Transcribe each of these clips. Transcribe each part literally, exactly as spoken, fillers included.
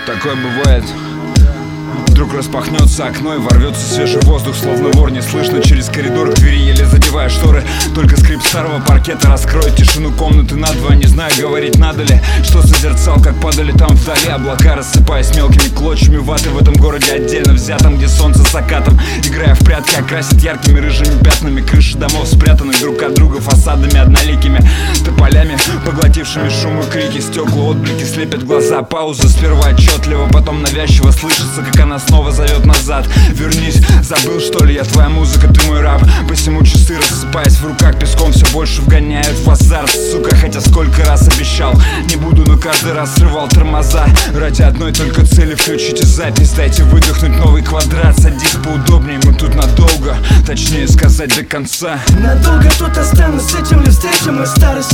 Такое бывает. Вдруг распахнется окно и ворвется свежий воздух, словно вор. Не слышно через коридор к двери, еле задевая шторы. Только скрип старого паркета раскроет тишину комнаты надвое. Не знаю, говорить надо ли, что созерцал, как падали там вдали облака, рассыпаясь мелкими клочьями ваты в этом городе отдельно взятом, где солнце с закатом, играя в прятки, окрасит яркими рыжими пятнами крыши домов, спрятанных друг от друга фасадами одноликими тополями, поглотившими шум и крики. Стекла, отблики слепят глаза. Пауза сперва отчетливо, потом навязчиво слышится, как она снова зовет назад. Вернись, забыл что ли, я твоя музыка, ты мой раб. Посему часы, рассыпаясь в руках песком, все больше вгоняют в азарт, сука. Хотя сколько раз обещал, не буду, но каждый раз срывал тормоза ради одной только цели: включите запись, дайте выдохнуть новый квадрат. Садись поудобнее, мы тут надолго, точнее сказать до конца. Надолго тут останусь, с этим ли встретим и старость.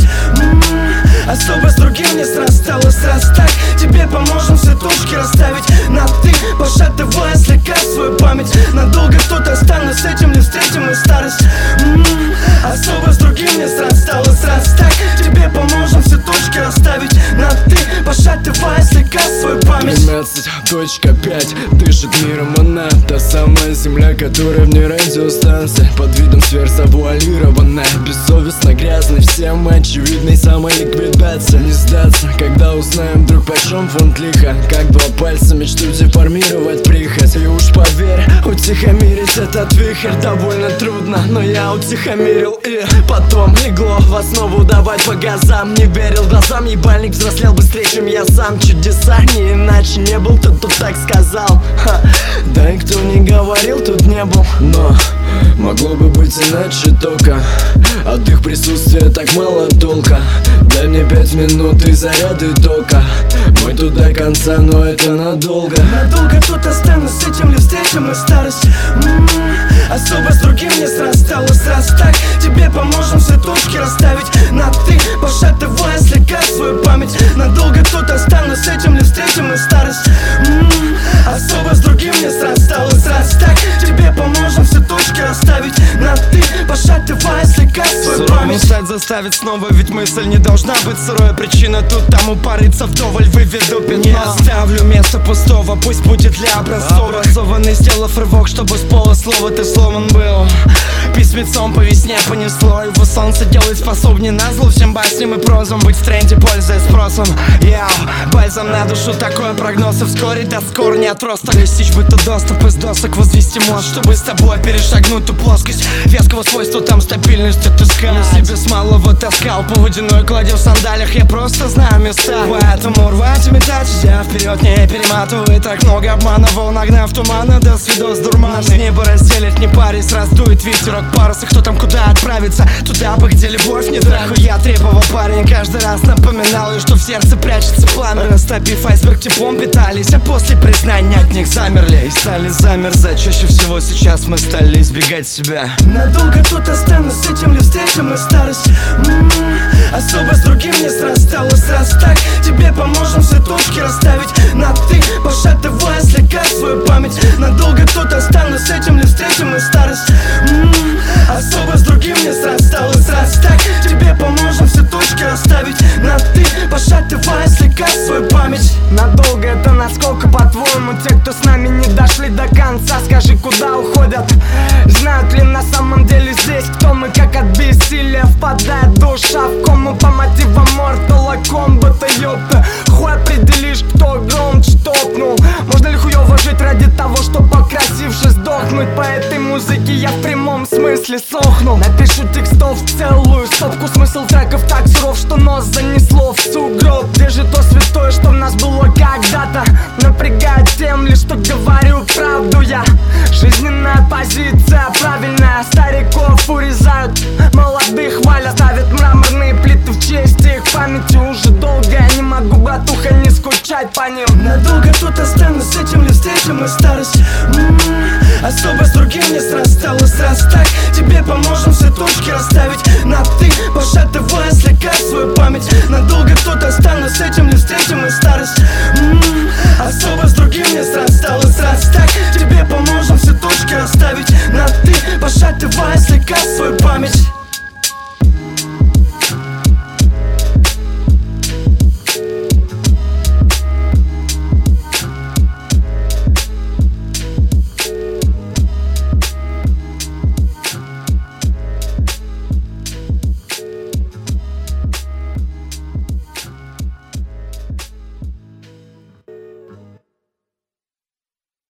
М-м-м. Особо с другим не срасталось, раз так тебе поможем все точки расставить на ты, пошатывая слегка свою память. Надолго тут останусь, с этим ли встретим и старость. М-м-м. Особо с другим не срасталось, раз так тебе поможем все точки расставить на ты, пошатывая слегка свою память. Тринадцать точка пять дышит миром она, та самая земля, которая вне радиостанции, под видом сверхзавуалированная, бессовестно грязной, всем очевидной самоликвидация. Не сдаться, когда узнаем вдруг почем фунт лиха, как два пальца мечту деформировать прихоть. И уж поверь, утихомирить этот вихрь довольно трудно, но я утихомирил. И потом легло в основу давать по газам. Не верил глазам, ебальник взрослел быстрее, чем я сам. Чудеса не иначе, не был тот, кто так сказал. Ха. Да и кто не говорил, тут не был. Но могло бы быть иначе, только от их присутствия так мало толка. Дай мне пять минут и заряды тока, мы тут до конца, но это надолго. Надолго тут останусь, с этим ли встретим и старость. М-м-м. Особо с другим не срасталось, раз так тебе поможем все точки расставить на ты, пошатывая слегка свою память. Надолго тут останусь, с этим ли встретим и старость. М-м-м. Особо с другим не срасталось, раз так тебе поможем все точки расставить на ты, пошатывая слегка свою память. Устать заставит снова, ведь мысль не должна быть сырой. Причина тут тому порыться вдоволь, выведу пятно. Не оставлю места пустого, пусть будет для образцов. Образованный, сделав рывок, чтобы с пола слова ты сломан был. Письмецом по весне понесло, его солнце делает способнее на зло всем басням и прозам. Быть в тренде, пользуясь спросом. Яу, бальзам на душу, такой прогноз, и вскоре даст корни отросток. Достичь бы то доступ из досок, возвести мост, чтобы с тобой перешагнуть ту плоскость веского свойства, там стабильность отыскать. На себе с малого таскал по водяной кладе в сандалиях, я просто знаю места. Поэтому рвать и метать, я вперед не перематывай. Так много обманывал, нагнав тумана, до свидос дурман. С неба разделит, не парись, раздует ветерок паруса. Кто там куда отправится, туда бы, где любовь не драху. Я требовал, парень каждый раз напоминал ей, что в сердце прячется пламя. Растопив айсберг, теплом питались, а после признания от них замерли и стали замерзать. Чаще всего сейчас мы стали избегать себя. Надолго тут останусь, с этим ли встретим и старость. М-м-м. Особо с другим не срасталось, раз так тебе поможем все точки расставить на ты, пошатывая слегка свою память. Надолго тут останусь, с этим ли встретим и старость. М-м-м. Особо с другим не срасталось, раз так тебе поможем все точки расставить на ты, пошатывая слегка свою память. Надолго это насколько, по-твоему, те, кто с нами не дошли до конца, скажи, куда уходят? Знают ли на самом деле здесь, кто мы, как от бессилия впадает душа в кому по мотивам Mortal Kombat, ёпта. Хуй определишь, кто громче топнул. Можно ли хуёво жить ради того, чтобы покрасившись сдохнуть? По этой музыке я в прямом смысле сохнул. Напишу текстов целую стопку, смысл треков так суров, что нос занесло в сугроб. Где же то святое, что в нас было когда-то? Напрягает тем лишь, что говорю правду я. Жизненная позиция правильная, стариков урезают, молодых хвалят, ставят мраморные плиты в честь их памяти. Уже долго я не могу, братуха, не скучать по ним. Надолго тут останусь, с этим ли встретим и старость. М-м-м. Особо с другим не срасталось, раз так тебе поможем все точки расставить на ты, пошатывая слегка свою память. Надолго тут останусь, с этим ли встретим и старость. М-м-м. Особо с другим не срасталось, раз так тебе поможем все точки расставить на ты, пошатывая слегка свою память.